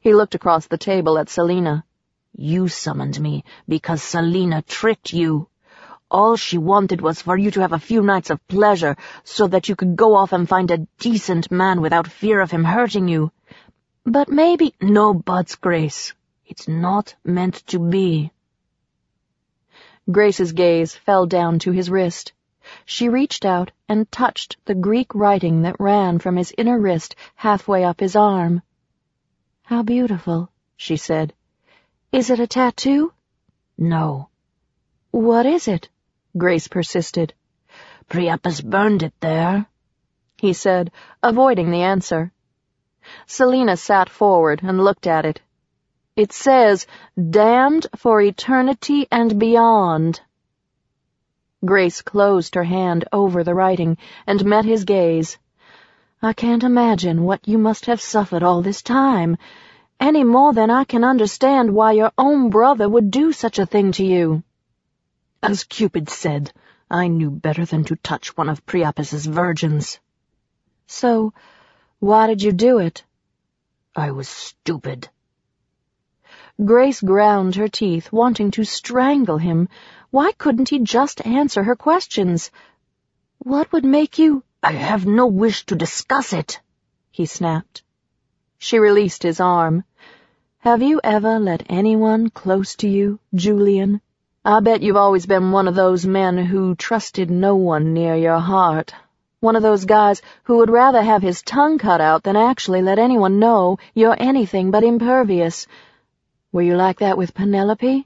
He looked across the table at Selina. "You summoned me because Selina tricked you. All she wanted was for you to have a few nights of pleasure so that you could go off and find a decent man without fear of him hurting you. But maybe—" "No buts, Grace. It's not meant to be." Grace's gaze fell down to his wrist. She reached out and touched the Greek writing that ran from his inner wrist halfway up his arm. "How beautiful," she said. "Is it a tattoo?" "No." "What is it?" Grace persisted. "Priapus burned it there," he said, avoiding the answer. Selina sat forward and looked at it. "It says, 'Damned for eternity and beyond.'" Grace closed her hand over the writing and met his gaze. "I can't imagine what you must have suffered all this time, any more than I can understand why your own brother would do such a thing to you." "As Cupid said, I knew better than to touch one of Priapus's virgins." "So, why did you do it?" "I was stupid." Grace ground her teeth, wanting to strangle him. Why couldn't he just answer her questions? "What would make you—" "I have no wish to discuss it," he snapped. She released his arm. "Have you ever let anyone close to you, Julian? I bet you've always been one of those men who trusted no one near your heart. One of those guys who would rather have his tongue cut out than actually let anyone know you're anything but impervious. Were you like that with Penelope?"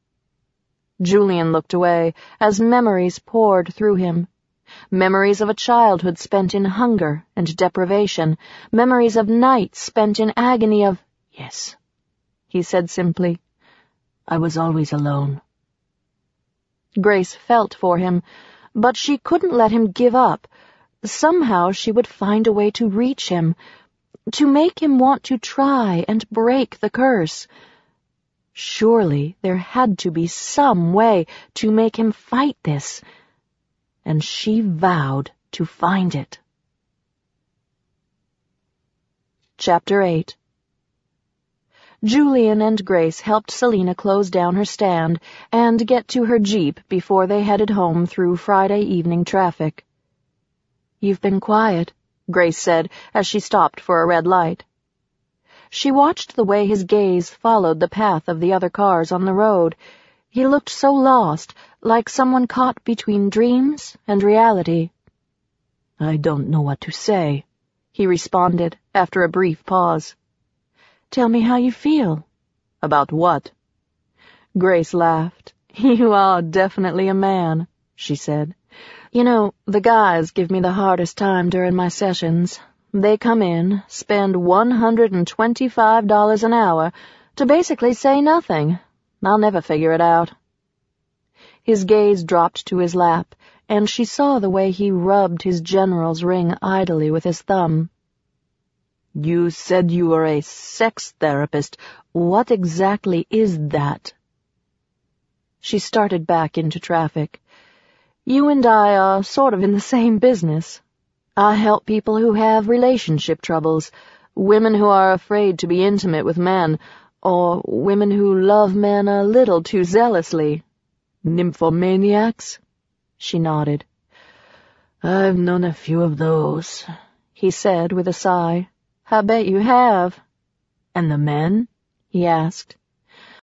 Julian looked away as memories poured through him. Memories of a childhood spent in hunger and deprivation. Memories of nights spent in agony of— "Yes," he said simply. "I was always alone." Grace felt for him, but she couldn't let him give up. Somehow she would find a way to reach him, to make him want to try and break the curse. Surely there had to be some way to make him fight this, and she vowed to find it. Chapter 8. Julian and Grace helped Selina close down her stand and get to her Jeep before they headed home through Friday evening traffic. "You've been quiet," Grace said as she stopped for a red light. She watched the way his gaze followed the path of the other cars on the road. He looked so lost, like someone caught between dreams and reality. "I don't know what to say," he responded after a brief pause. "Tell me how you feel." "About what?" Grace laughed. "You are definitely a man," she said. "You know, the guys give me the hardest time during my sessions. They come in, spend $125 an hour to basically say nothing. I'll never figure it out." His gaze dropped to his lap, and she saw the way he rubbed his general's ring idly with his thumb. "You said you were a sex therapist. What exactly is that?" She started back into traffic. "You and I are sort of in the same business. I help people who have relationship troubles, women who are afraid to be intimate with men, or women who love men a little too zealously." "Nymphomaniacs?" She nodded. "I've known a few of those," he said with a sigh. "I bet you have." "And the men?" he asked.